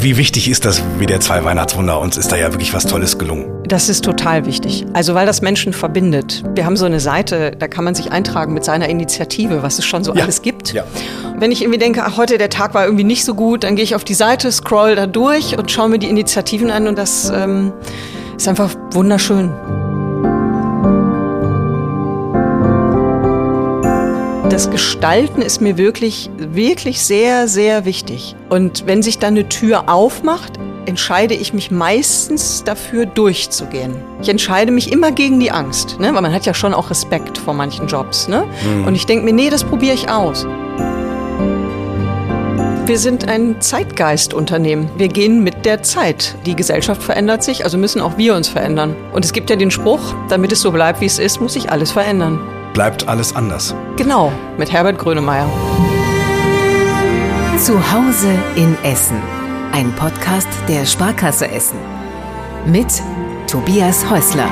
Wie wichtig ist das WDR 2 Weihnachtswunder? Uns ist da ja wirklich was Tolles gelungen. Das ist total wichtig. Also weil das Menschen verbindet. Wir haben so eine Seite, da kann man sich eintragen mit seiner Initiative, was es schon so alles gibt. Ja. Wenn ich irgendwie denke, ach, heute der Tag war irgendwie nicht so gut, dann gehe ich auf die Seite, scroll da durch und schaue mir die Initiativen an und das ist einfach wunderschön. Das Gestalten ist mir wirklich, wirklich sehr, sehr wichtig. Und wenn sich dann eine Tür aufmacht, entscheide ich mich meistens dafür, durchzugehen. Ich entscheide mich immer gegen die Angst, ne? Weil man hat ja schon auch Respekt vor manchen Jobs. Ne? Und ich denke mir, nee, das probiere ich aus. Wir sind ein Zeitgeistunternehmen. Wir gehen mit der Zeit. Die Gesellschaft verändert sich, also müssen auch wir uns verändern. Und es gibt ja den Spruch, damit es so bleibt, wie es ist, muss sich alles verändern. Bleibt alles anders. Genau, mit Herbert Grönemeyer. Zu Hause in Essen. Ein Podcast der Sparkasse Essen. Mit Tobias Häusler.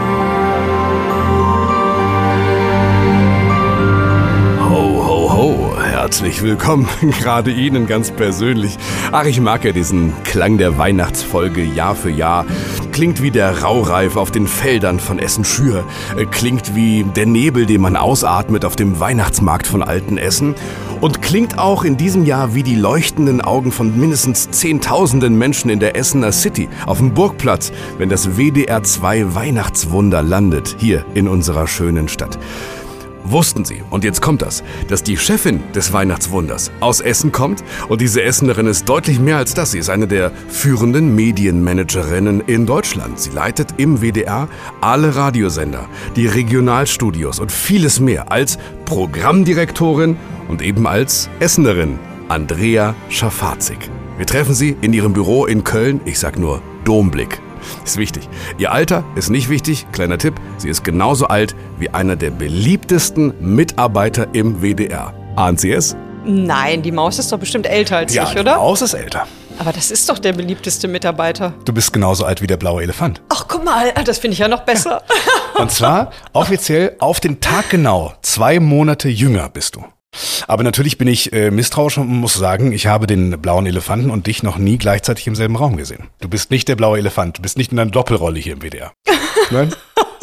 Ho, ho, ho. Herzlich willkommen, gerade Ihnen ganz persönlich. Ach, ich mag ja diesen Klang der Weihnachtsfolge Jahr für Jahr. Klingt wie der Raureif auf den Feldern von Essen-Schür. Klingt wie der Nebel, den man ausatmet auf dem Weihnachtsmarkt von Altenessen. Und klingt auch in diesem Jahr wie die leuchtenden Augen von mindestens Zehntausenden Menschen in der Essener City auf dem Burgplatz, wenn das WDR 2 Weihnachtswunder landet, hier in unserer schönen Stadt. Wussten Sie, und jetzt kommt das, dass die Chefin des Weihnachtswunders aus Essen kommt? Und diese Essenerin ist deutlich mehr als das. Sie ist eine der führenden Medienmanagerinnen in Deutschland. Sie leitet im WDR alle Radiosender, die Regionalstudios und vieles mehr als Programmdirektorin und eben als Essenerin. Andrea Schafazik. Wir treffen sie in ihrem Büro in Köln. Ich sag nur Domblick. Ist wichtig. Ihr Alter ist nicht wichtig. Kleiner Tipp, sie ist genauso alt wie einer der beliebtesten Mitarbeiter im WDR. Ahnen Sie es? Nein, die Maus ist doch bestimmt älter als ich, oder? Ja, die Maus ist älter. Aber das ist doch der beliebteste Mitarbeiter. Du bist genauso alt wie der blaue Elefant. Ach, guck mal, das finde ich ja noch besser. Ja. Und zwar offiziell auf den Tag genau 2 Monate jünger bist du. Aber natürlich bin ich misstrauisch und muss sagen, ich habe den blauen Elefanten und dich noch nie gleichzeitig im selben Raum gesehen. Du bist nicht der blaue Elefant, du bist nicht in einer Doppelrolle hier im WDR. Nein?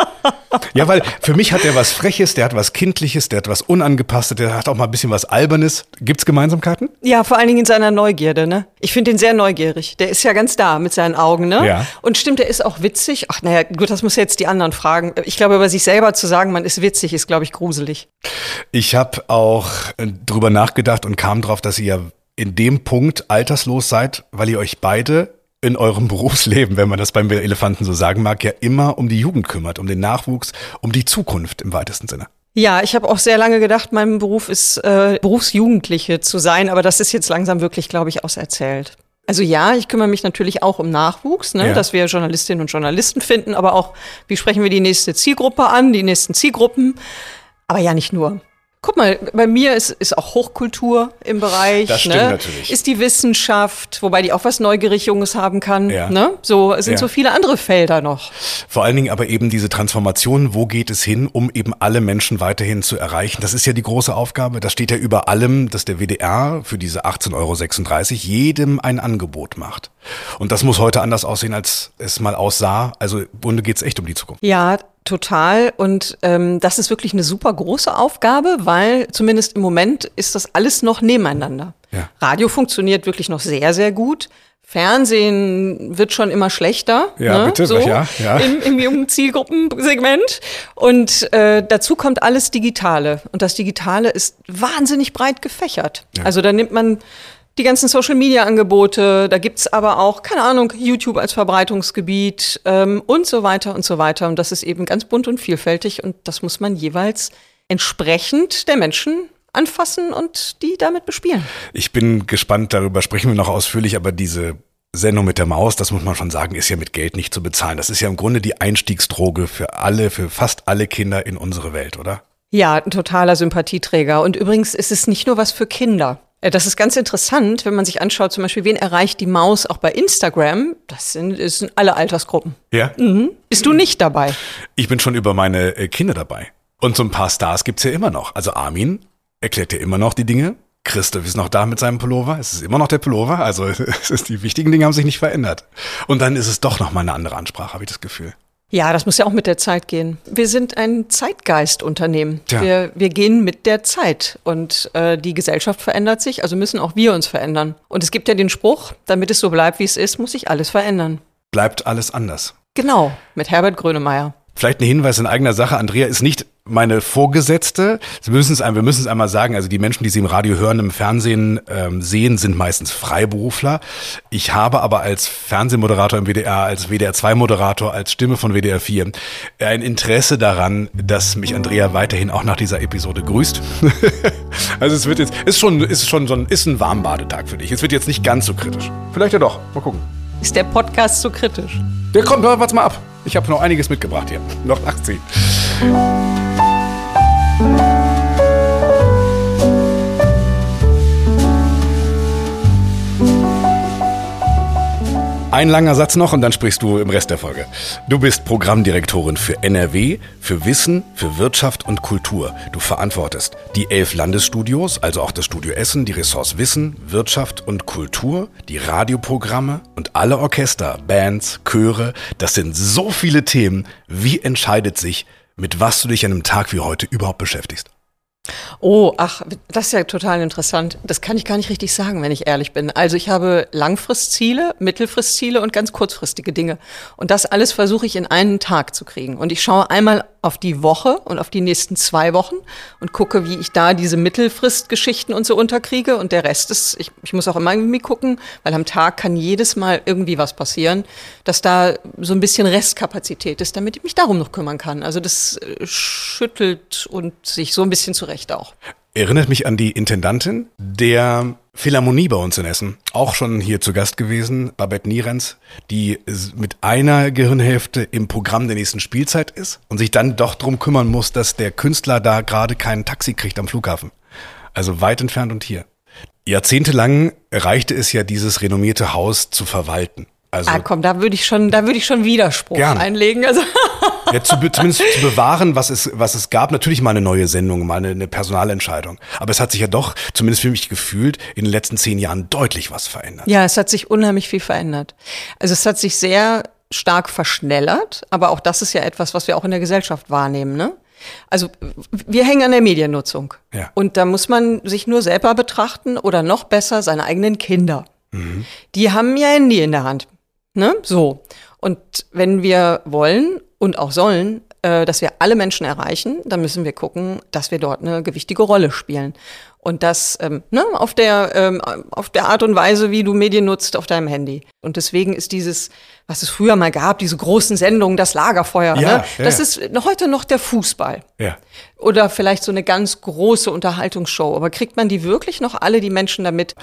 Ja, weil für mich hat der was Freches, der hat was Kindliches, der hat was Unangepasstes, der hat auch mal ein bisschen was Albernes. Gibt's Gemeinsamkeiten? Ja, vor allen Dingen in seiner Neugierde, ne? Ich finde ihn sehr neugierig. Der ist ja ganz da mit seinen Augen, ne? Ja. Und stimmt, der ist auch witzig. Ach, naja, gut, das muss jetzt die anderen fragen. Ich glaube, über sich selber zu sagen, man ist witzig, ist, glaube ich, gruselig. Ich habe auch drüber nachgedacht und kam drauf, dass ihr ja in dem Punkt alterslos seid, weil ihr euch beide in eurem Berufsleben, wenn man das beim Elefanten so sagen mag, ja immer um die Jugend kümmert, um den Nachwuchs, um die Zukunft im weitesten Sinne. Ja, ich habe auch sehr lange gedacht, mein Beruf ist Berufsjugendliche zu sein, aber das ist jetzt langsam wirklich, glaube ich, auserzählt. Also ja, ich kümmere mich natürlich auch um Nachwuchs, ne, dass wir Journalistinnen und Journalisten finden, aber auch, wie sprechen wir die nächste Zielgruppe an, die nächsten Zielgruppen, aber ja nicht nur. Guck mal, bei mir ist auch Hochkultur im Bereich. Das stimmt, ne? Natürlich. Ist die Wissenschaft, wobei die auch was neugierig Junges haben kann. Ja. Ne? So sind so viele andere Felder noch. Vor allen Dingen aber eben diese Transformation, wo geht es hin, um eben alle Menschen weiterhin zu erreichen. Das ist ja die große Aufgabe. Das steht ja über allem, dass der WDR für diese 18,36 € jedem ein Angebot macht. Und das muss heute anders aussehen, als es mal aussah. Also im Grunde geht es echt um die Zukunft. Ja, total. Und das ist wirklich eine super große Aufgabe, weil zumindest im Moment ist das alles noch nebeneinander. Ja. Radio funktioniert wirklich noch sehr, sehr gut. Fernsehen wird schon immer schlechter. Ja, ne? Bitte, so, ja. Im jungen Zielgruppensegment. Und dazu kommt alles Digitale. Und das Digitale ist wahnsinnig breit gefächert. Ja. Also da nimmt man die ganzen Social-Media-Angebote, da gibt's aber auch, keine Ahnung, YouTube als Verbreitungsgebiet und so weiter und so weiter. Und das ist eben ganz bunt und vielfältig und das muss man jeweils entsprechend der Menschen anfassen und die damit bespielen. Ich bin gespannt, darüber sprechen wir noch ausführlich, aber diese Sendung mit der Maus, das muss man schon sagen, ist ja mit Geld nicht zu bezahlen. Das ist ja im Grunde die Einstiegsdroge für fast alle Kinder in unsere Welt, oder? Ja, ein totaler Sympathieträger. Und übrigens ist es nicht nur was für Kinder. Das ist ganz interessant, wenn man sich anschaut, zum Beispiel, wen erreicht die Maus auch bei Instagram? Das sind alle Altersgruppen. Ja? Mhm. Bist du nicht dabei? Ich bin schon über meine Kinder dabei. Und so ein paar Stars gibt's ja immer noch. Also Armin erklärt ja immer noch die Dinge. Christoph ist noch da mit seinem Pullover. Es ist immer noch der Pullover. Also die wichtigen Dinge haben sich nicht verändert. Und dann ist es doch nochmal eine andere Ansprache, habe ich das Gefühl. Ja, das muss ja auch mit der Zeit gehen. Wir sind ein Zeitgeistunternehmen. Ja. Wir gehen mit der Zeit und die Gesellschaft verändert sich, also müssen auch wir uns verändern. Und es gibt ja den Spruch, damit es so bleibt, wie es ist, muss sich alles verändern. Bleibt alles anders. Genau, mit Herbert Grönemeyer. Vielleicht ein Hinweis in eigener Sache. Andrea ist nicht meine Vorgesetzte. Wir müssen es einmal sagen, also die Menschen, die Sie im Radio hören, im Fernsehen sehen, sind meistens Freiberufler. Ich habe aber als Fernsehmoderator im WDR, als WDR2-Moderator, als Stimme von WDR 4 ein Interesse daran, dass mich Andrea weiterhin auch nach dieser Episode grüßt. Also es wird jetzt, ist ein Warmbadetag für dich. Es wird jetzt nicht ganz so kritisch. Vielleicht ja doch. Mal gucken. Ist der Podcast so kritisch? Ja, komm, warte mal ab. Ich habe noch einiges mitgebracht hier. Noch 18. Ein langer Satz noch und dann sprichst du im Rest der Folge. Du bist Programmdirektorin für NRW, für Wissen, für Wirtschaft und Kultur. Du verantwortest die 11 Landesstudios, also auch das Studio Essen, die Ressorts Wissen, Wirtschaft und Kultur, die Radioprogramme und alle Orchester, Bands, Chöre. Das sind so viele Themen. Wie entscheidet sich, mit was du dich an einem Tag wie heute überhaupt beschäftigst? Oh, das ist ja total interessant. Das kann ich gar nicht richtig sagen, wenn ich ehrlich bin. Also ich habe Langfristziele, Mittelfristziele und ganz kurzfristige Dinge. Und das alles versuche ich in einen Tag zu kriegen. Und ich schaue einmal auf die Woche und auf die nächsten 2 Wochen und gucke, wie ich da diese Mittelfristgeschichten und so unterkriege. Und der Rest ist, ich muss auch immer irgendwie gucken, weil am Tag kann jedes Mal irgendwie was passieren, dass da so ein bisschen Restkapazität ist, damit ich mich darum noch kümmern kann. Also das schüttelt und sich so ein bisschen zurecht auch. Erinnert mich an die Intendantin der Philharmonie bei uns in Essen, auch schon hier zu Gast gewesen, Babette Nierenz, die mit einer Gehirnhälfte im Programm der nächsten Spielzeit ist und sich dann doch drum kümmern muss, dass der Künstler da gerade kein Taxi kriegt am Flughafen. Also weit entfernt und hier. Jahrzehntelang reichte es ja, dieses renommierte Haus zu verwalten. Also, komm, da würde ich schon Widerspruch einlegen. Also ja, zumindest zu bewahren, was es gab. Natürlich mal eine neue Sendung, mal eine Personalentscheidung. Aber es hat sich ja doch, zumindest für mich gefühlt, in den letzten 10 Jahren deutlich was verändert. Ja, es hat sich unheimlich viel verändert. Also es hat sich sehr stark verschnellert. Aber auch das ist ja etwas, was wir auch in der Gesellschaft wahrnehmen, ne? Also wir hängen an der Mediennutzung. Ja. Und da muss man sich nur selber betrachten oder noch besser seine eigenen Kinder. Mhm. Die haben ja Handy in der Hand. Ne? So. Und wenn wir wollen und auch sollen, dass wir alle Menschen erreichen, dann müssen wir gucken, dass wir dort eine gewichtige Rolle spielen. Und das auf der Art und Weise, wie du Medien nutzt auf deinem Handy. Und deswegen ist dieses, was es früher mal gab, diese großen Sendungen, das Lagerfeuer, das ist heute noch der Fußball. Ja. Oder vielleicht so eine ganz große Unterhaltungsshow. Aber kriegt man die wirklich noch alle, die Menschen damit?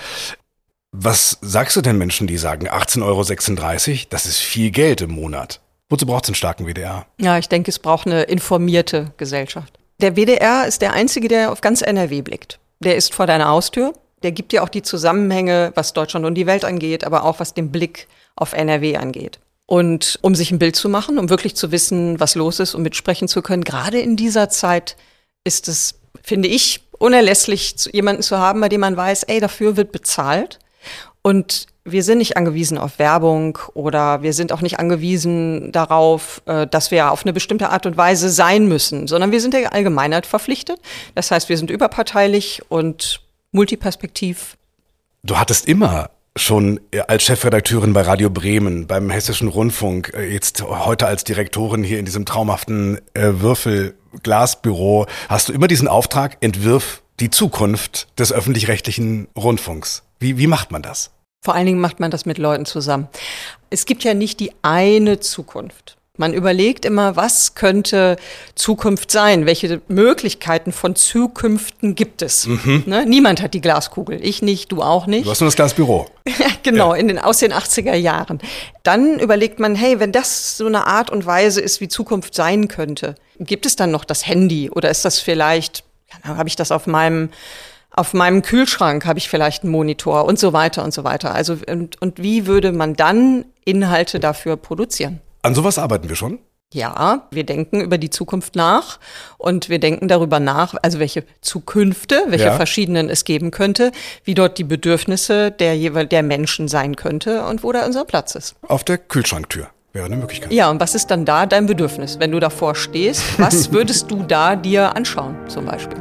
Was sagst du denn Menschen, die sagen 18,36 €, das ist viel Geld im Monat? Wozu braucht es einen starken WDR? Ja, ich denke, es braucht eine informierte Gesellschaft. Der WDR ist der Einzige, der auf ganz NRW blickt. Der ist vor deiner Haustür. Der gibt dir auch die Zusammenhänge, was Deutschland und die Welt angeht, aber auch was den Blick auf NRW angeht. Und um sich ein Bild zu machen, um wirklich zu wissen, was los ist und mitsprechen zu können, gerade in dieser Zeit ist es, finde ich, unerlässlich, jemanden zu haben, bei dem man weiß, dafür wird bezahlt. Und wir sind nicht angewiesen auf Werbung oder wir sind auch nicht angewiesen darauf, dass wir auf eine bestimmte Art und Weise sein müssen, sondern wir sind der Allgemeinheit verpflichtet. Das heißt, wir sind überparteilich und multiperspektiv. Du hattest immer schon als Chefredakteurin bei Radio Bremen, beim Hessischen Rundfunk, jetzt heute als Direktorin hier in diesem traumhaften Würfelglasbüro, hast du immer diesen Auftrag, entwirf die Zukunft des öffentlich-rechtlichen Rundfunks. Wie macht man das? Vor allen Dingen macht man das mit Leuten zusammen. Es gibt ja nicht die eine Zukunft. Man überlegt immer, was könnte Zukunft sein? Welche Möglichkeiten von Zukünften gibt es? Mhm. Ne? Niemand hat die Glaskugel. Ich nicht, du auch nicht. Du hast nur das Glasbüro. Genau, ja. Aus den 80er Jahren. Dann überlegt man, wenn das so eine Art und Weise ist, wie Zukunft sein könnte, gibt es dann noch das Handy? Oder ist das vielleicht, habe ich das auf meinem Kühlschrank, habe ich vielleicht einen Monitor und so weiter und so weiter. Also und wie würde man dann Inhalte dafür produzieren? An sowas arbeiten wir schon. Ja, wir denken über die Zukunft nach und wir denken darüber nach, also welche Zukünfte, welche verschiedenen es geben könnte, wie dort die Bedürfnisse der Menschen sein könnte und wo da unser Platz ist. Auf der Kühlschranktür wäre eine Möglichkeit. Ja, und was ist dann da dein Bedürfnis, wenn du davor stehst? Was würdest du da dir anschauen, zum Beispiel?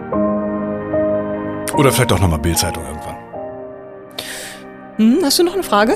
Oder vielleicht auch nochmal Bild-Zeitung irgendwann. Hast du noch eine Frage?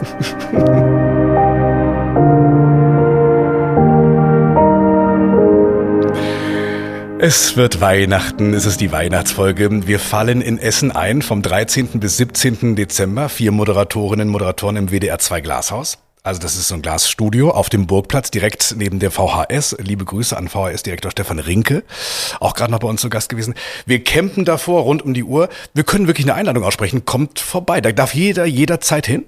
Es wird Weihnachten, es ist die Weihnachtsfolge. Wir fallen in Essen ein vom 13. bis 17. Dezember. 4 Moderatorinnen und Moderatoren im WDR 2 Glashaus. Also das ist so ein Glasstudio auf dem Burgplatz, direkt neben der VHS. Liebe Grüße an VHS-Direktor Stefan Rinke, auch gerade noch bei uns zu Gast gewesen. Wir campen davor rund um die Uhr. Wir können wirklich eine Einladung aussprechen. Kommt vorbei, da darf jeder jederzeit hin.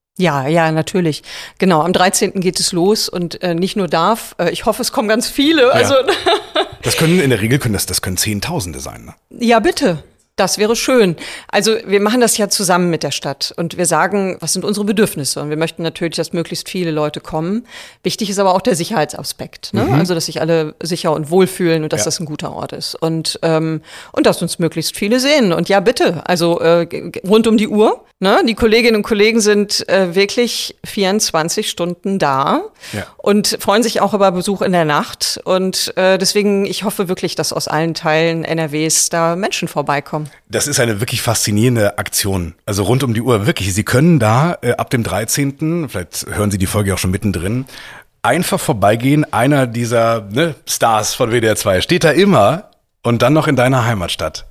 Ja, natürlich. Genau, am 13. geht es los und nicht nur darf, ich hoffe, es kommen ganz viele. Ja. Also Das können in der Regel das können Zehntausende sein. Ne? Ja, bitte. Das wäre schön. Also wir machen das ja zusammen mit der Stadt und wir sagen, was sind unsere Bedürfnisse? Und wir möchten natürlich, dass möglichst viele Leute kommen. Wichtig ist aber auch der Sicherheitsaspekt, ne? Also dass sich alle sicher und wohlfühlen und dass das ein guter Ort ist und dass uns möglichst viele sehen. Und ja, bitte, also rund um die Uhr. Ne? Die Kolleginnen und Kollegen sind wirklich 24 Stunden da und freuen sich auch über Besuch in der Nacht. Und deswegen, ich hoffe wirklich, dass aus allen Teilen NRWs da Menschen vorbeikommen. Das ist eine wirklich faszinierende Aktion. Also rund um die Uhr, wirklich. Sie können da ab dem 13., vielleicht hören Sie die Folge auch schon mittendrin, einfach vorbeigehen. Einer dieser Stars von WDR 2 steht da immer und dann noch in deiner Heimatstadt.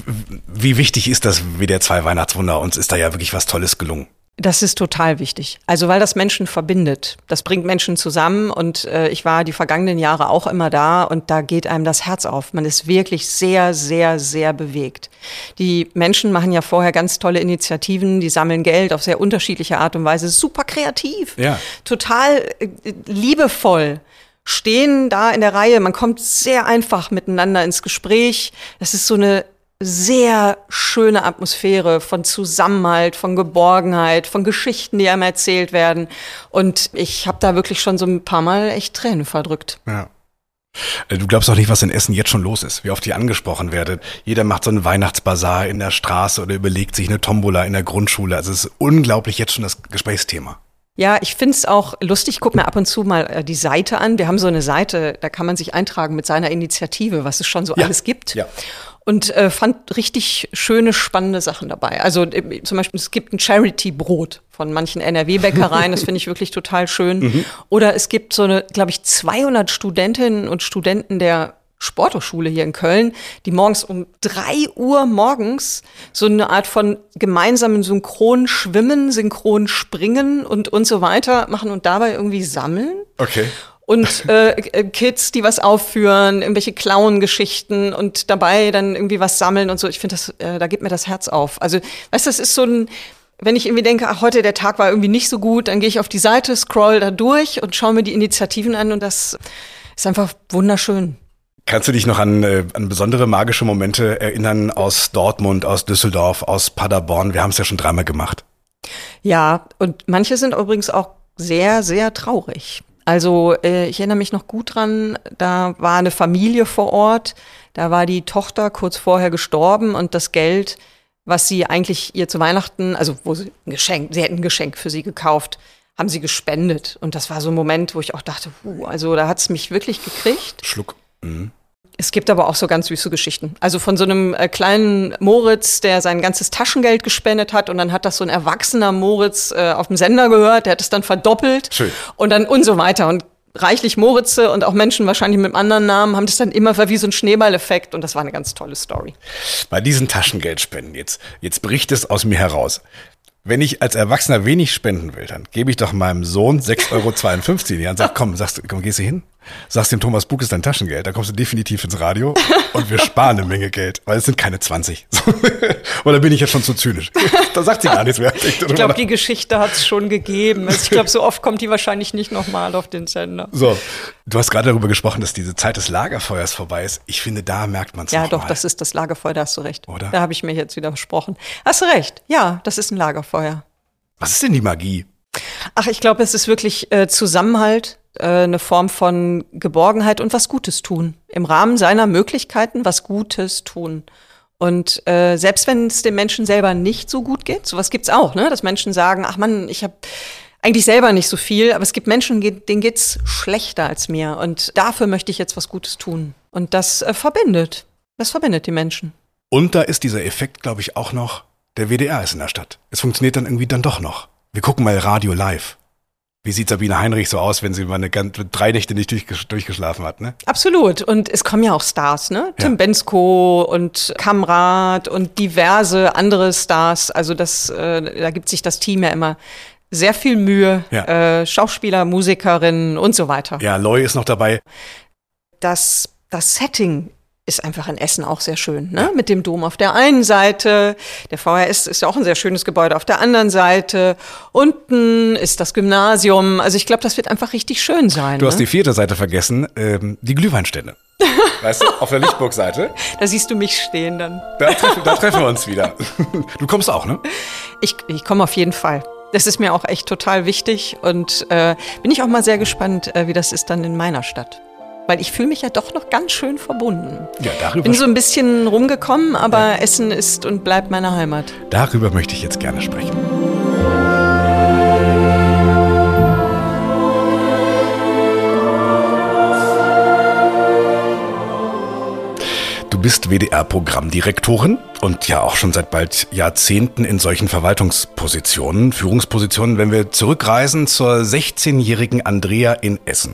Wie wichtig ist das WDR 2 Weihnachtswunder? Uns ist da ja wirklich was Tolles gelungen. Das ist total wichtig. Also weil das Menschen verbindet. Das bringt Menschen zusammen und ich war die vergangenen Jahre auch immer da und da geht einem das Herz auf. Man ist wirklich sehr, sehr, sehr bewegt. Die Menschen machen ja vorher ganz tolle Initiativen, die sammeln Geld auf sehr unterschiedliche Art und Weise. Super kreativ, total liebevoll. Stehen da in der Reihe, man kommt sehr einfach miteinander ins Gespräch. Das ist so eine sehr schöne Atmosphäre von Zusammenhalt, von Geborgenheit, von Geschichten, die einem erzählt werden. Und ich habe da wirklich schon so ein paar Mal echt Tränen verdrückt. Ja. Du glaubst doch nicht, was in Essen jetzt schon los ist, wie oft ihr angesprochen werdet. Jeder macht so einen Weihnachtsbazar in der Straße oder überlegt sich eine Tombola in der Grundschule. Also es ist unglaublich jetzt schon das Gesprächsthema. Ja, ich find's auch lustig. Ich guck mir ab und zu mal die Seite an. Wir haben so eine Seite, da kann man sich eintragen mit seiner Initiative, was es schon so alles gibt. Ja. Und fand richtig schöne, spannende Sachen dabei. Also zum Beispiel, es gibt ein Charity-Brot von manchen NRW-Bäckereien, das finde ich wirklich total schön. Oder es gibt so eine, glaube ich, 200 Studentinnen und Studenten der Sporthochschule hier in Köln, die morgens um 3 Uhr morgens so eine Art von gemeinsamen Synchronschwimmen, Synchronspringen und so weiter machen und dabei irgendwie sammeln. Okay. Und Kids, die was aufführen, irgendwelche Clown-Geschichten und dabei dann irgendwie was sammeln und so. Ich finde, da geht mir das Herz auf. Also, weißt du, das ist so ein, wenn ich irgendwie denke, ach, heute der Tag war irgendwie nicht so gut, dann gehe ich auf die Seite, scroll da durch und schaue mir die Initiativen an und das ist einfach wunderschön. Kannst du dich noch an besondere magische Momente erinnern aus Dortmund, aus Düsseldorf, aus Paderborn? Wir haben es ja schon 3-mal gemacht. Ja, und manche sind übrigens auch sehr, sehr traurig. Also ich erinnere mich noch gut dran, da war eine Familie vor Ort, da war die Tochter kurz vorher gestorben und das Geld, was sie eigentlich ihr zu Weihnachten, also wo sie hätten ein Geschenk für sie gekauft, haben sie gespendet. Und das war so ein Moment, wo ich auch dachte, also da hat's mich wirklich gekriegt. Schluck. Mhm. Es gibt aber auch so ganz süße Geschichten. Also von so einem kleinen Moritz, der sein ganzes Taschengeld gespendet hat und dann hat das so ein erwachsener Moritz auf dem Sender gehört, der hat es dann verdoppelt. Schön. Und dann und so weiter. Und reichlich Moritze und auch Menschen wahrscheinlich mit einem anderen Namen haben das dann immer wie so ein Schneeballeffekt und das war eine ganz tolle Story. Bei diesen Taschengeldspenden, jetzt bricht es aus mir heraus. Wenn ich als Erwachsener wenig spenden will, dann gebe ich doch meinem Sohn 6,52 € in die Hand und sag, komm, gehst du hin? Sagst dem Thomas Bug ist dein Taschengeld, da kommst du definitiv ins Radio und wir sparen eine Menge Geld, weil es sind keine 20. Oder bin ich jetzt schon zu zynisch? Da sagt sie gar nichts mehr. Ich glaube, die Geschichte hat es schon gegeben. Also ich glaube, so oft kommt die wahrscheinlich nicht nochmal auf den Sender. So, du hast gerade darüber gesprochen, dass diese Zeit des Lagerfeuers vorbei ist. Ich finde, da merkt man es Ja, noch doch, mal. das ist das Lagerfeuer, da hast du recht. Oder? Da habe ich mir jetzt wieder versprochen. Hast du recht, ja, das ist ein Lagerfeuer. Was ist denn die Magie? Ach, ich glaube, es ist wirklich Zusammenhalt. eine Form von Geborgenheit und was Gutes tun. Im Rahmen seiner Möglichkeiten was Gutes tun. Und selbst wenn es den Menschen selber nicht so gut geht, sowas gibt's auch, ne? Dass Menschen sagen, ach Mann, ich habe eigentlich selber nicht so viel, aber es gibt Menschen, denen geht's schlechter als mir. Und dafür möchte ich jetzt was Gutes tun. Und das verbindet. Das verbindet die Menschen. Und da ist dieser Effekt, glaube ich, auch noch, der WDR ist in der Stadt. Es funktioniert dann irgendwie dann doch noch. Wir gucken mal Radio live. Wie sieht Sabine Heinrich so aus, wenn sie mal 3 Nächte nicht durchgeschlafen hat, ne? Absolut. Und es kommen ja auch Stars, ne? Ja. Tim Bendzko und Kamrat und diverse andere Stars. Also da gibt sich das Team ja immer sehr viel Mühe. Ja. Schauspieler, Musikerinnen und so weiter. Ja, Loy ist noch dabei. Das Setting ist einfach in Essen auch sehr schön, ne? Mit dem Dom auf der einen Seite, der VHS ist ja auch ein sehr schönes Gebäude auf der anderen Seite, unten ist das Gymnasium, also ich glaube, das wird einfach richtig schön sein. Du hast die 4. Seite vergessen, die Glühweinstände. Weißt du, auf der Lichtburg-Seite. Da siehst du mich stehen dann. Da treffen wir uns wieder. Du kommst auch, ne? Ich komme auf jeden Fall. Das ist mir auch echt total wichtig und bin ich auch mal sehr gespannt, wie das ist dann in meiner Stadt. Weil ich fühle mich ja doch noch ganz schön verbunden. Ja, darüber. Bin so ein bisschen rumgekommen, aber Essen ist und bleibt meine Heimat. Darüber möchte ich jetzt gerne sprechen. Du bist WDR-Programmdirektorin und ja auch schon seit bald Jahrzehnten in solchen Verwaltungspositionen, Führungspositionen, wenn wir zurückreisen zur 16-jährigen Andrea in Essen.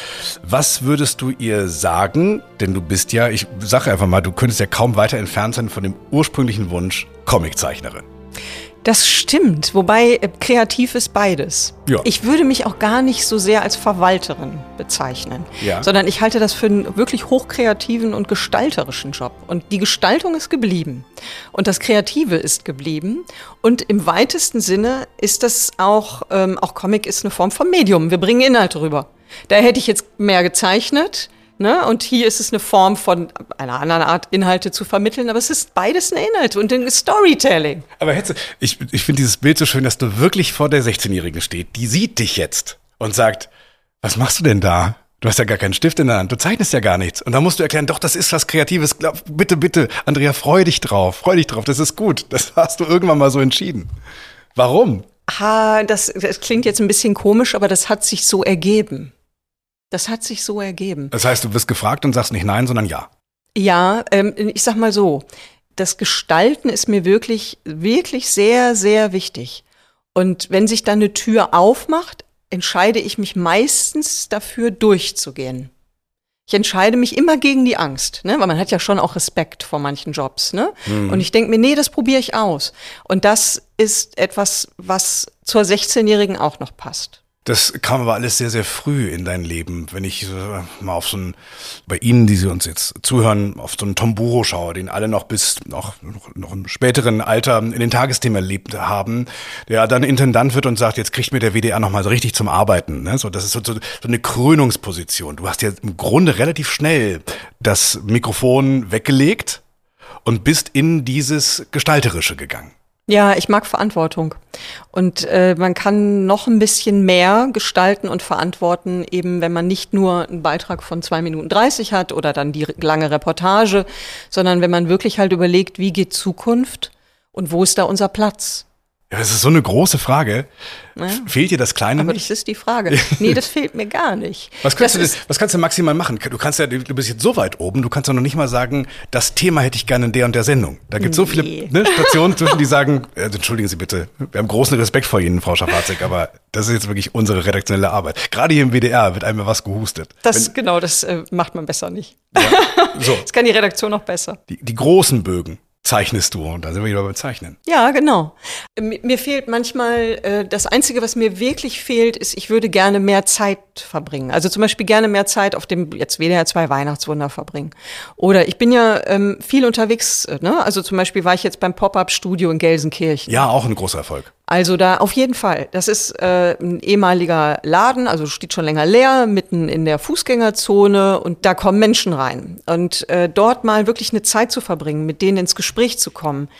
Was würdest du ihr sagen? Denn du bist ja, ich sage einfach mal, du könntest ja kaum weiter entfernt sein von dem ursprünglichen Wunsch, Comiczeichnerin. Das stimmt, wobei kreativ ist beides. Ja. Ich würde mich auch gar nicht so sehr als Verwalterin bezeichnen, sondern ich halte das für einen wirklich hochkreativen und gestalterischen Job. Und die Gestaltung ist geblieben und das Kreative ist geblieben. Und im weitesten Sinne ist das auch Comic ist eine Form von Medium. Wir bringen Inhalte rüber. Da hätte ich jetzt mehr gezeichnet. Ne? Und hier ist es eine Form von einer anderen Art, Inhalte zu vermitteln, aber es ist beides ein Inhalt und ein Storytelling. Aber ich finde dieses Bild so schön, dass du wirklich vor der 16-Jährigen steht. Die sieht dich jetzt und sagt, was machst du denn da? Du hast ja gar keinen Stift in der Hand, du zeichnest ja gar nichts. Und dann musst du erklären, doch, das ist was Kreatives. Bitte, Andrea, freu dich drauf, das ist gut. Das hast du irgendwann mal so entschieden. Warum? Das klingt jetzt ein bisschen komisch, aber das hat sich so ergeben. Das hat sich so ergeben. Das heißt, du wirst gefragt und sagst nicht nein, sondern ja. Ja, ich sag mal so, das Gestalten ist mir wirklich, wirklich sehr, sehr wichtig. Und wenn sich dann eine Tür aufmacht, entscheide ich mich meistens dafür, durchzugehen. Ich entscheide mich immer gegen die Angst, ne? Weil man hat ja schon auch Respekt vor manchen Jobs, ne? Und ich denke mir, nee, das probiere ich aus. Und das ist etwas, was zur 16-Jährigen auch noch passt. Das kam aber alles sehr, sehr früh in dein Leben. Wenn ich mal auf bei Ihnen, die Sie uns jetzt zuhören, auf so einen Tom Buro schaue, den alle noch bis noch im späteren Alter in den Tagesthemen erlebt haben, der dann Intendant wird und sagt, jetzt kriegt mir der WDR noch mal so richtig zum Arbeiten. Ne? So, das ist so eine Krönungsposition. Du hast ja im Grunde relativ schnell das Mikrofon weggelegt und bist in dieses Gestalterische gegangen. Ja, ich mag Verantwortung. Und man kann noch ein bisschen mehr gestalten und verantworten, eben wenn man nicht nur einen Beitrag von 2 Minuten 30 hat oder dann die lange Reportage, sondern wenn man wirklich halt überlegt, wie geht Zukunft und wo ist da unser Platz? Ja, das ist so eine große Frage. Ja. Fehlt dir das Kleine aber nicht? Das ist die Frage. Nee, das fehlt mir gar nicht. Was kannst du maximal machen? Du bist jetzt so weit oben, du kannst doch noch nicht mal sagen, das Thema hätte ich gerne in der und der Sendung. Da gibt es so viele Stationen zwischen, die sagen, entschuldigen Sie bitte, wir haben großen Respekt vor Ihnen, Frau Schafatzig, aber das ist jetzt wirklich unsere redaktionelle Arbeit. Gerade hier im WDR wird einem was gehustet. Das macht man besser nicht. Ja, so. Das kann die Redaktion noch besser. Die großen Bögen zeichnest du und da sind wir wieder beim Zeichnen. Ja, genau. Mir fehlt manchmal, das Einzige, was mir wirklich fehlt, ist, ich würde gerne mehr Zeit verbringen. Also zum Beispiel gerne mehr Zeit auf dem jetzt WDR 2 Weihnachtswunder verbringen. Oder ich bin ja viel unterwegs, ne? Also zum Beispiel war ich jetzt beim Pop-Up-Studio in Gelsenkirchen. Ja, auch ein großer Erfolg. Also da auf jeden Fall. Das ist ein ehemaliger Laden, also steht schon länger leer, mitten in der Fußgängerzone und da kommen Menschen rein. Und dort mal wirklich eine Zeit zu verbringen, mit denen ins Gespräch zu kommen,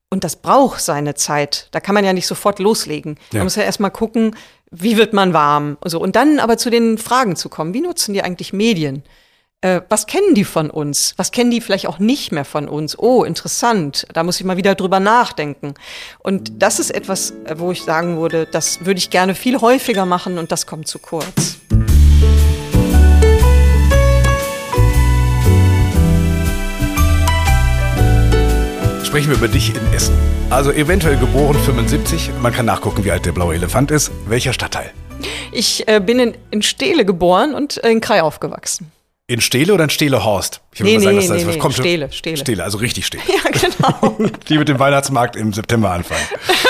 Und das braucht seine Zeit. Da kann man ja nicht sofort loslegen. Man muss ja erstmal gucken, wie wird man warm? Und dann aber zu den Fragen zu kommen. Wie nutzen die eigentlich Medien? Was kennen die von uns? Was kennen die vielleicht auch nicht mehr von uns? Oh, interessant. Da muss ich mal wieder drüber nachdenken. Und das ist etwas, wo ich sagen würde, das würde ich gerne viel häufiger machen und das kommt zu kurz. Sprechen wir über dich in Essen. Also eventuell geboren 75. Man kann nachgucken, wie alt der blaue Elefant ist. Welcher Stadtteil? Ich bin in Steele geboren und in Krai aufgewachsen. In Steele oder in Steele-Horst? Ich Nee, kommt Steele. Steele, also richtig Steele. Ja, genau. Die mit dem Weihnachtsmarkt im September anfangen.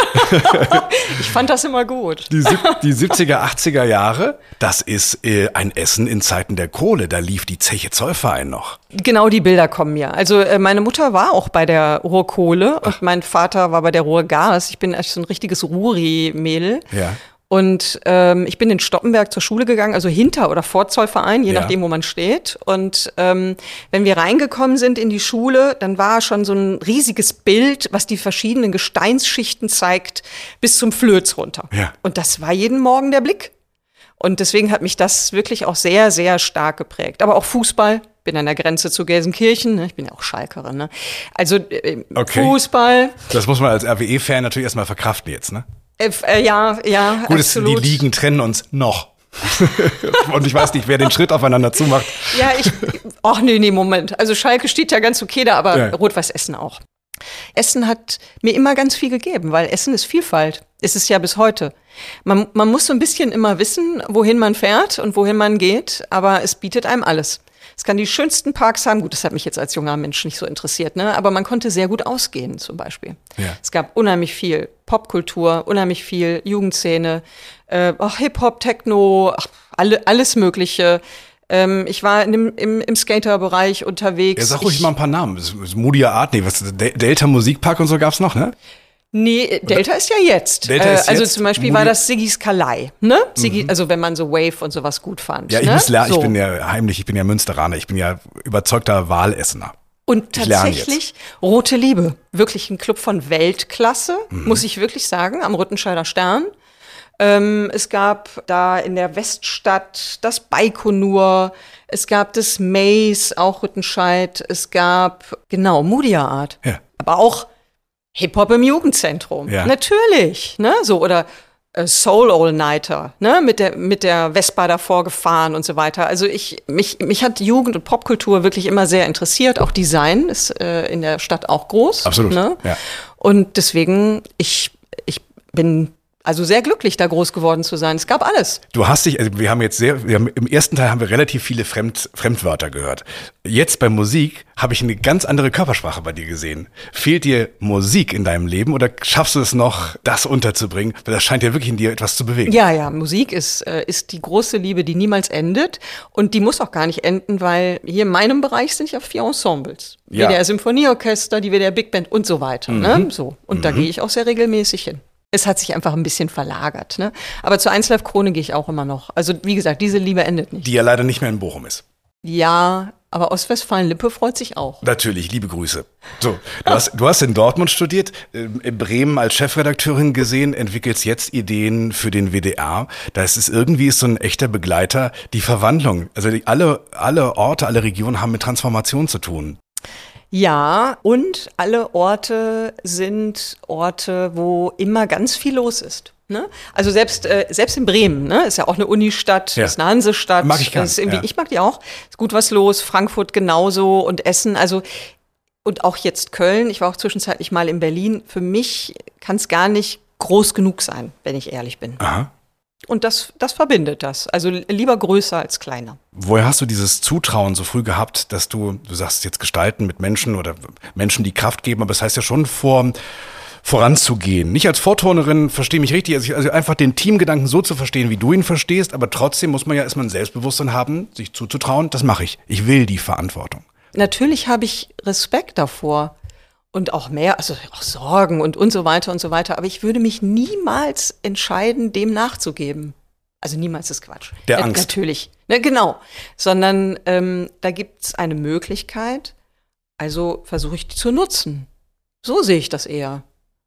Ich fand das immer gut. Die 70er, 80er Jahre, das ist ein Essen in Zeiten der Kohle. Da lief die Zeche Zollverein noch. Genau, die Bilder kommen mir. Also meine Mutter war auch bei der Ruhrkohle und mein Vater war bei der Ruhrgas. Ich bin eigentlich so ein richtiges Ruri-Mädel. Ja. Und ich bin in Stoppenberg zur Schule gegangen, also hinter oder vor Zollverein, je nachdem, wo man steht. Und wenn wir reingekommen sind in die Schule, dann war schon so ein riesiges Bild, was die verschiedenen Gesteinsschichten zeigt, bis zum Flöz runter. Ja. Und das war jeden Morgen der Blick. Und deswegen hat mich das wirklich auch sehr, sehr stark geprägt. Aber auch Fußball. Bin an der Grenze zu Gelsenkirchen, ne? Ich bin ja auch Schalkerin, ne? Also okay. Fußball. Das muss man als RWE-Fan natürlich erstmal verkraften jetzt, ne? Ja, gut, absolut. Die Ligen trennen uns noch. Und ich weiß nicht, wer den Schritt aufeinander zumacht. Ja, nee, Moment. Also Schalke steht ja ganz okay da, aber Rot-Weiß Essen auch. Essen hat mir immer ganz viel gegeben, weil Essen ist Vielfalt. Ist es ja bis heute. Man muss so ein bisschen immer wissen, wohin man fährt und wohin man geht, aber es bietet einem alles. Es kann die schönsten Parks haben. Gut, das hat mich jetzt als junger Mensch nicht so interessiert, ne? Aber man konnte sehr gut ausgehen, zum Beispiel. Ja. Es gab unheimlich viel Popkultur, unheimlich viel Jugendszene, Hip-Hop, Techno, alles Mögliche. Ich war im Skaterbereich unterwegs. Ja, sag ruhig mal ein paar Namen. Moodia Art, Delta Musikpark und so gab's noch, ne? Nee, Delta ist ja jetzt. Also zum Beispiel war das Siggis Kalei, ne? Siggi, also wenn man so Wave und sowas gut fand. Ja, ich bin ja Münsteraner, ich bin ja überzeugter Wahlessener. Und tatsächlich Rote Liebe, wirklich ein Club von Weltklasse, muss ich wirklich sagen, am Rüttenscheider Stern. Es gab da in der Weststadt das Baikonur, es gab das Maze, auch Rüttenscheid, es gab, Moodia Art, aber auch Hip-Hop im Jugendzentrum, natürlich, ne, so, oder Soul All-Nighter, ne, mit der Vespa davor gefahren und so weiter. Also mich hat Jugend- und Popkultur wirklich immer sehr interessiert. Auch Design ist in der Stadt auch groß. Absolut, ne? Ja. Und deswegen, ich bin also sehr glücklich, da groß geworden zu sein. Es gab alles. Du hast dich, also im ersten Teil haben wir relativ viele Fremdwörter gehört. Jetzt bei Musik habe ich eine ganz andere Körpersprache bei dir gesehen. Fehlt dir Musik in deinem Leben oder schaffst du es noch, das unterzubringen? Weil das scheint ja wirklich in dir etwas zu bewegen. Ja, Musik ist die große Liebe, die niemals endet. Und die muss auch gar nicht enden, weil hier in meinem Bereich sind ja 4 Ensembles. Ja. WDR Symphonieorchester, die WDR Big Band und so weiter. Ne? So. Und da gehe ich auch sehr regelmäßig hin. Es hat sich einfach ein bisschen verlagert, ne? Aber zur 1Live Krone gehe ich auch immer noch. Also wie gesagt, diese Liebe endet nicht. Die ja leider nicht mehr in Bochum ist. Ja, aber Ostwestfalen-Lippe freut sich auch. Natürlich, liebe Grüße. So, du hast in Dortmund studiert, in Bremen als Chefredakteurin gesehen, entwickelst jetzt Ideen für den WDR. Irgendwie so ein echter Begleiter, die Verwandlung. Also alle Orte, alle Regionen haben mit Transformation zu tun. Ja, und alle Orte sind Orte, wo immer ganz viel los ist. Ne? Also selbst in Bremen, ne? Ist ja auch eine Unistadt, ist eine Hansestadt. Mag ich gern. Ich mag die auch. Ist gut was los. Frankfurt genauso und Essen. Also und auch jetzt Köln. Ich war auch zwischenzeitlich mal in Berlin. Für mich kann es gar nicht groß genug sein, wenn ich ehrlich bin. Aha. Und das verbindet das. Also lieber größer als kleiner. Woher hast du dieses Zutrauen so früh gehabt, dass du sagst jetzt gestalten mit Menschen oder Menschen, die Kraft geben, aber es heißt ja schon voranzugehen. Nicht als Vorturnerin, verstehe mich richtig, also einfach den Teamgedanken so zu verstehen, wie du ihn verstehst, aber trotzdem muss man ja erstmal ein Selbstbewusstsein haben, sich zuzutrauen, das mache ich. Ich will die Verantwortung. Natürlich habe ich Respekt davor. Und auch mehr, also auch Sorgen und so weiter und so weiter. Aber ich würde mich niemals entscheiden, dem nachzugeben. Also niemals ist Quatsch. Der Angst. Natürlich. Ne, genau. Sondern da gibt's eine Möglichkeit, also versuche ich die zu nutzen. So sehe ich das eher.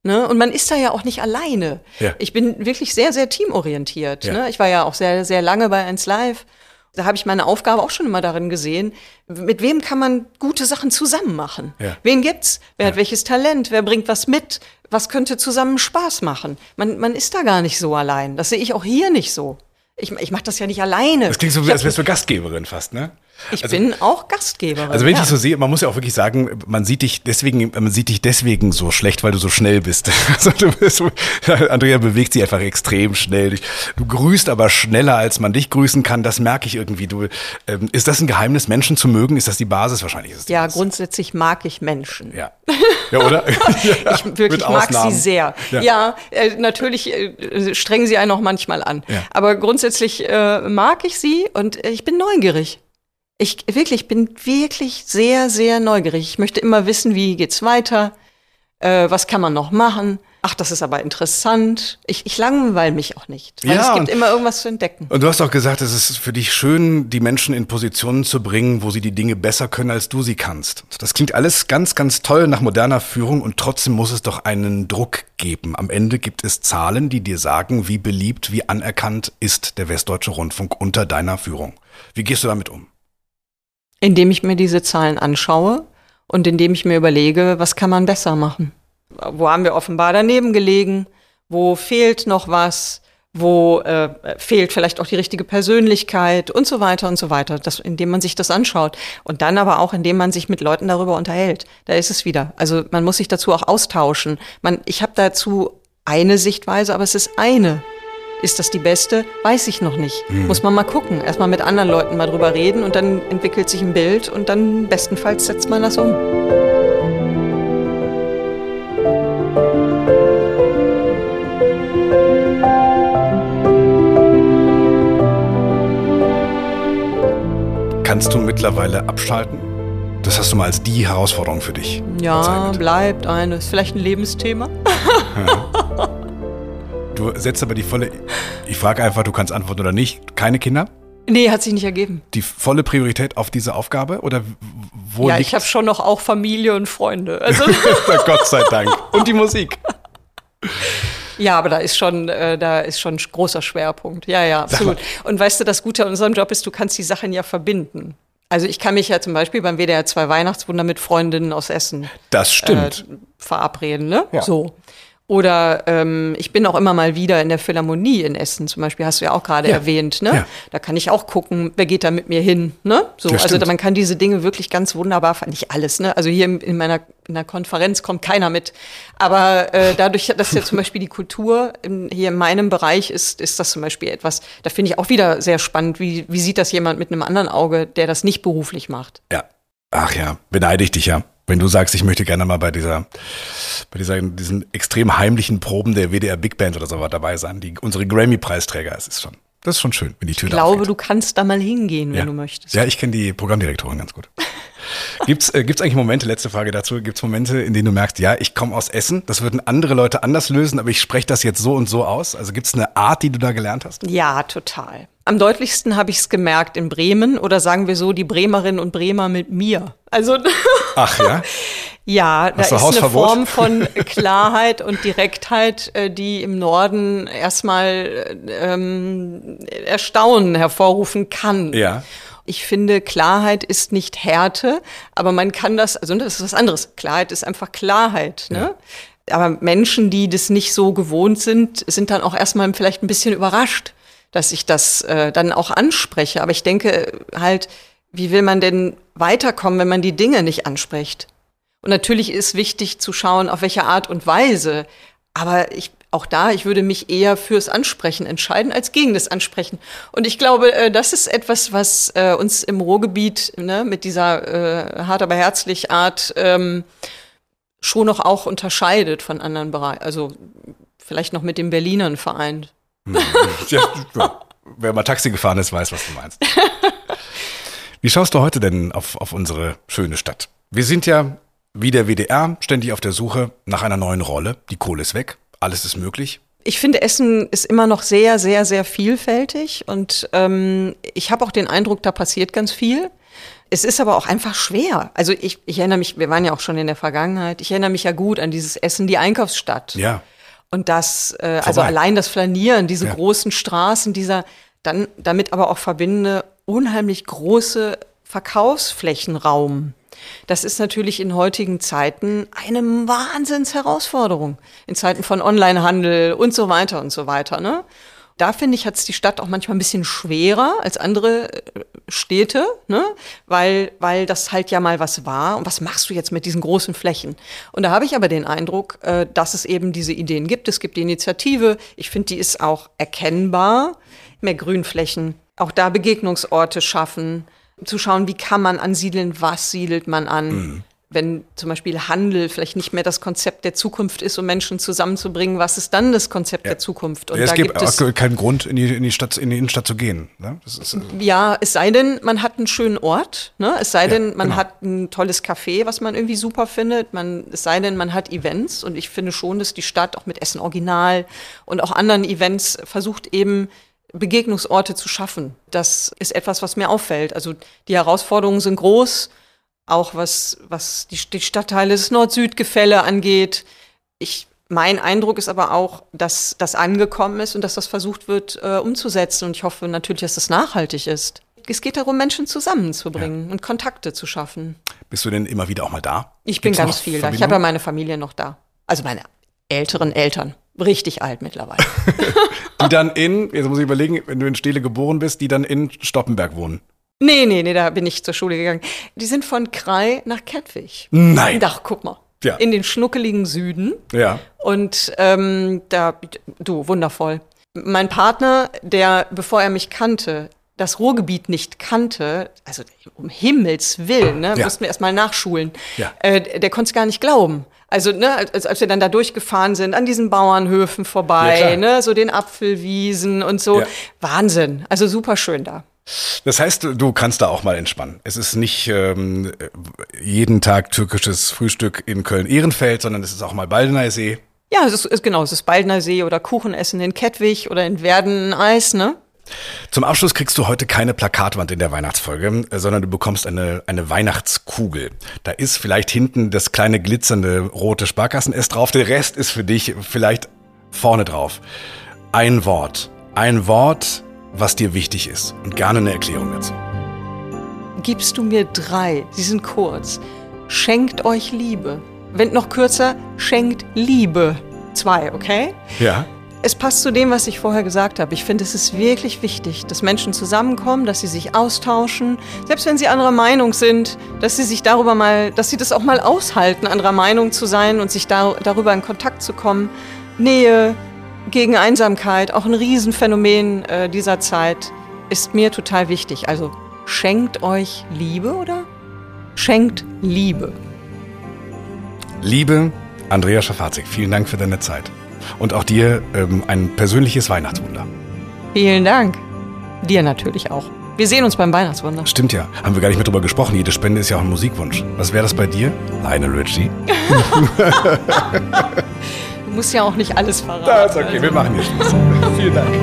Ne? Und man ist da ja auch nicht alleine. Ja. Ich bin wirklich sehr, sehr teamorientiert. Ja. Ne? Ich war ja auch sehr, sehr lange bei 1 Live. Da habe ich meine Aufgabe auch schon immer darin gesehen, mit wem kann man gute Sachen zusammen machen? Ja. Wen gibt's? Wer hat welches Talent? Wer bringt was mit? Was könnte zusammen Spaß machen? Man ist da gar nicht so allein. Das sehe ich auch hier nicht so. Ich mache das ja nicht alleine. Das klingt so, als wärst du Gastgeberin fast, ne? Ich bin auch Gastgeberin. Also wenn ich dich so sehe, man muss ja auch wirklich sagen, man sieht dich deswegen so schlecht, weil du so schnell bist. Also Andrea bewegt sich einfach extrem schnell. Du grüßt aber schneller, als man dich grüßen kann. Das merke ich irgendwie. Ist das ein Geheimnis, Menschen zu mögen? Ist das die Basis? Wahrscheinlich ist es die Basis. Grundsätzlich mag ich Menschen. Ja, oder? Ich wirklich mag sie sehr. Ja, natürlich strengen sie einen auch manchmal an. Ja. Aber grundsätzlich mag ich sie und ich bin neugierig. Ich bin wirklich sehr, sehr neugierig. Ich möchte immer wissen, wie geht's weiter? Was kann man noch machen? Ach, das ist aber interessant. Ich langweile mich auch nicht, weil es gibt immer irgendwas zu entdecken. Und du hast auch gesagt, es ist für dich schön, die Menschen in Positionen zu bringen, wo sie die Dinge besser können, als du sie kannst. Das klingt alles ganz, ganz toll nach moderner Führung und trotzdem muss es doch einen Druck geben. Am Ende gibt es Zahlen, die dir sagen, wie beliebt, wie anerkannt ist der Westdeutsche Rundfunk unter deiner Führung. Wie gehst du damit um? Indem ich mir diese Zahlen anschaue und indem ich mir überlege, was kann man besser machen? Wo haben wir offenbar daneben gelegen? Wo fehlt noch was? Wo fehlt vielleicht auch die richtige Persönlichkeit und so weiter und so weiter, indem man sich das anschaut. Und dann aber auch, indem man sich mit Leuten darüber unterhält. Da ist es wieder. Also man muss sich dazu auch austauschen. Ich habe dazu eine Sichtweise, aber es ist eine. Ist das die beste? Weiß ich noch nicht. Muss man mal gucken. Erstmal mit anderen Leuten mal drüber reden und dann entwickelt sich ein Bild und dann bestenfalls setzt man das um. Kannst du mittlerweile abschalten? Das hast du mal als die Herausforderung für dich bezeichnet. Bleibt eines. Vielleicht ein Lebensthema. Ja. Du setzt aber ich frage einfach, du kannst antworten oder nicht, keine Kinder? Nee, hat sich nicht ergeben. Die volle Priorität auf diese Aufgabe? Oder wo liegt? Ich habe schon noch auch Familie und Freunde. Also Gott sei Dank. Und die Musik. Ja, aber da ist schon ein großer Schwerpunkt. Ja, absolut. Und weißt du, das Gute an unserem Job ist, du kannst die Sachen ja verbinden. Also ich kann mich ja zum Beispiel beim WDR 2 Weihnachtswunder mit Freundinnen aus Essen Das stimmt. Verabreden, ne? Ja. So. Oder ich bin auch immer mal wieder in der Philharmonie in Essen, zum Beispiel, hast du ja auch gerade erwähnt, ne? Ja. Da kann ich auch gucken, wer geht da mit mir hin, ne? So, Das also stimmt. man kann diese Dinge wirklich ganz wunderbar, nicht alles, ne? Also hier in der Konferenz kommt keiner mit. Aber dadurch, dass ja zum Beispiel die Kultur hier in meinem Bereich ist das zum Beispiel etwas, da finde ich auch wieder sehr spannend, wie sieht das jemand mit einem anderen Auge, der das nicht beruflich macht. Ja. Ach ja, beneide ich dich ja. Wenn du sagst, ich möchte gerne mal bei diesen extrem heimlichen Proben der WDR Big Band oder so dabei sein, unsere Grammy-Preisträger, das ist schon schön, wenn die Tür Ich glaube, aufgeht. du kannst da mal hingehen, wenn du möchtest. Ja, ich kenne die Programmdirektorin ganz gut. Gibt's eigentlich Momente, letzte Frage dazu, gibt's Momente, in denen du merkst, ja, ich komme aus Essen, das würden andere Leute anders lösen, aber ich spreche das jetzt so und so aus? Also gibt's eine Art, die du da gelernt hast? Ja, total. Am deutlichsten habe ich es gemerkt in Bremen oder sagen wir so, die Bremerinnen und Bremer mit mir. Also Ach ja? ja, da ist eine Form von Klarheit und Direktheit, die im Norden erstmal Erstaunen hervorrufen kann. Ja. Ich finde, Klarheit ist nicht Härte, aber man kann das ist was anderes. Klarheit ist einfach Klarheit, ne? Ja. Aber Menschen, die das nicht so gewohnt sind dann auch erstmal vielleicht ein bisschen überrascht, dass ich das dann auch anspreche. Aber ich denke halt, wie will man denn weiterkommen, wenn man die Dinge nicht anspricht? Und natürlich ist wichtig zu schauen, auf welche Art und Weise. Aber ich würde mich eher fürs Ansprechen entscheiden, als gegen das Ansprechen. Und ich glaube, das ist etwas, was uns im Ruhrgebiet, ne, mit dieser hart aber herzlich Art schon noch auch unterscheidet von anderen Bereichen. Also vielleicht noch mit den Berlinern vereint. Ja, wer mal Taxi gefahren ist, weiß, was du meinst. Wie schaust du heute denn auf unsere schöne Stadt? Wir sind ja, wie der WDR, ständig auf der Suche nach einer neuen Rolle. Die Kohle ist weg, alles ist möglich. Ich finde, Essen ist immer noch sehr, sehr, sehr vielfältig und ich habe auch den Eindruck, da passiert ganz viel. Es ist aber auch einfach schwer. Also ich erinnere mich, wir waren ja auch schon in der Vergangenheit, ich erinnere mich ja gut an dieses Essen, die Einkaufsstadt. Ja. Und das, also allein das Flanieren, diese großen Straßen, dann damit aber auch verbindende, unheimlich große Verkaufsflächenraum. Das ist natürlich in heutigen Zeiten eine Wahnsinnsherausforderung. In Zeiten von Onlinehandel und so weiter, ne? Da, finde ich, hat es die Stadt auch manchmal ein bisschen schwerer als andere Städte, ne? Weil das halt ja mal was war. Und was machst du jetzt mit diesen großen Flächen? Und da habe ich aber den Eindruck, dass es eben diese Ideen gibt. Es gibt die Initiative. Ich finde, die ist auch erkennbar. Mehr Grünflächen, auch da Begegnungsorte schaffen, zu schauen, wie kann man ansiedeln, was siedelt man an. Wenn zum Beispiel Handel vielleicht nicht mehr das Konzept der Zukunft ist, um Menschen zusammenzubringen, was ist dann das Konzept der Zukunft? Und es gibt aktuell keinen Grund, in die Innenstadt zu gehen. Ne? Das ist, ja, es sei denn, man hat einen schönen Ort. Ne? Es sei denn, man hat ein tolles Café, was man irgendwie super findet. Es sei denn, man hat Events. Und ich finde schon, dass die Stadt auch mit Essen Original und auch anderen Events versucht eben, Begegnungsorte zu schaffen. Das ist etwas, was mir auffällt. Also die Herausforderungen sind groß. Auch was die Stadtteile des Nord-Süd-Gefälle angeht. Mein Eindruck ist aber auch, dass das angekommen ist und dass das versucht wird umzusetzen. Und ich hoffe natürlich, dass das nachhaltig ist. Es geht darum, Menschen zusammenzubringen und Kontakte zu schaffen. Bist du denn immer wieder auch mal da? Ich bin ganz viel da. Ich habe ja meine Familie noch da. Also meine älteren Eltern. Richtig alt mittlerweile. Die dann jetzt muss ich überlegen, wenn du in Steele geboren bist, die dann in Stoppenberg wohnen. Nee, da bin ich zur Schule gegangen. Die sind von Krai nach Kettwig. Nein. Ach, guck mal. Ja. In den schnuckeligen Süden. Ja. Und wundervoll. Mein Partner, der, bevor er mich kannte, das Ruhrgebiet nicht kannte, also um Himmels Willen, ne, mussten wir erst mal nachschulen. Ja. Der konnte es gar nicht glauben. Also, ne, als wir dann da durchgefahren sind, an diesen Bauernhöfen vorbei, ne, so den Apfelwiesen und so. Ja. Wahnsinn. Also super schön da. Das heißt, du kannst da auch mal entspannen. Es ist nicht jeden Tag türkisches Frühstück in Köln-Ehrenfeld, sondern es ist auch mal Baldeneysee. Ja, es ist Baldeneysee oder Kuchenessen in Kettwig oder in Werden Eis, ne? Zum Abschluss kriegst du heute keine Plakatwand in der Weihnachtsfolge, sondern du bekommst eine Weihnachtskugel. Da ist vielleicht hinten das kleine glitzernde rote Sparkassen-S drauf. Der Rest ist für dich vielleicht vorne drauf. Ein Wort, was dir wichtig ist und gerne eine Erklärung dazu. Gibst du mir 3, sie sind kurz. Schenkt euch Liebe. Wenn noch kürzer, schenkt Liebe. 2, okay? Ja. Es passt zu dem, was ich vorher gesagt habe. Ich finde, es ist wirklich wichtig, dass Menschen zusammenkommen, dass sie sich austauschen, selbst wenn sie anderer Meinung sind, dass sie das auch mal aushalten, anderer Meinung zu sein und sich darüber in Kontakt zu kommen. Nähe gegen Einsamkeit, auch ein Riesenphänomen dieser Zeit, ist mir total wichtig. Also schenkt euch Liebe, oder? Schenkt Liebe. Liebe Andrea Schafazik, vielen Dank für deine Zeit. Und auch dir ein persönliches Weihnachtswunder. Vielen Dank. Dir natürlich auch. Wir sehen uns beim Weihnachtswunder. Stimmt ja. Haben wir gar nicht mehr drüber gesprochen. Jede Spende ist ja auch ein Musikwunsch. Was wäre das bei dir? Lionel Richie. Du musst ja auch nicht alles verraten. Das ist okay, wir machen hier Schluss. Vielen Dank.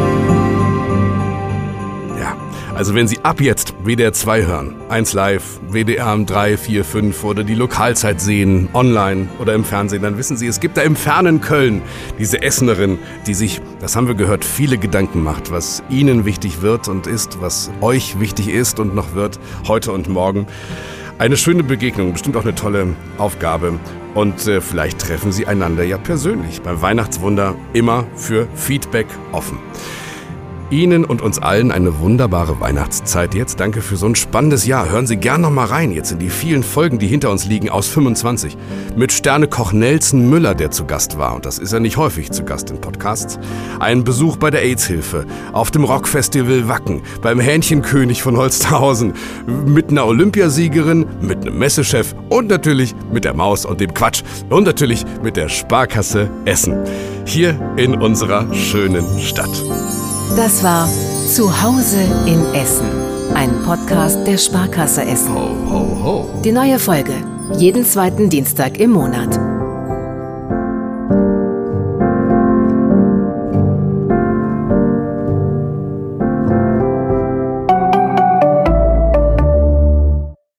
Ja, also wenn Sie ab jetzt WDR 2 hören, 1 Live, WDR 3, 4, 5 oder die Lokalzeit sehen, online oder im Fernsehen, dann wissen Sie, es gibt da im fernen Köln diese Essenerin, die sich, das haben wir gehört, viele Gedanken macht, was Ihnen wichtig wird und ist, was euch wichtig ist und noch wird, heute und morgen. Eine schöne Begegnung, bestimmt auch eine tolle Aufgabe. Und vielleicht treffen Sie einander ja persönlich. Beim Weihnachtswunder immer für Feedback offen. Ihnen und uns allen eine wunderbare Weihnachtszeit jetzt. Danke für so ein spannendes Jahr. Hören Sie gern noch mal rein jetzt in die vielen Folgen, die hinter uns liegen aus 25. Mit Sternekoch Nelson Müller, der zu Gast war. Und das ist er nicht häufig zu Gast in Podcasts. Ein Besuch bei der AIDS-Hilfe, auf dem Rockfestival Wacken, beim Hähnchenkönig von Holsterhausen, mit einer Olympiasiegerin, mit einem Messechef und natürlich mit der Maus und dem Quatsch. Und natürlich mit der Sparkasse Essen. Hier in unserer schönen Stadt. Das war Zuhause in Essen, ein Podcast der Sparkasse Essen. Ho, ho, ho. Die neue Folge, jeden 2. Dienstag im Monat.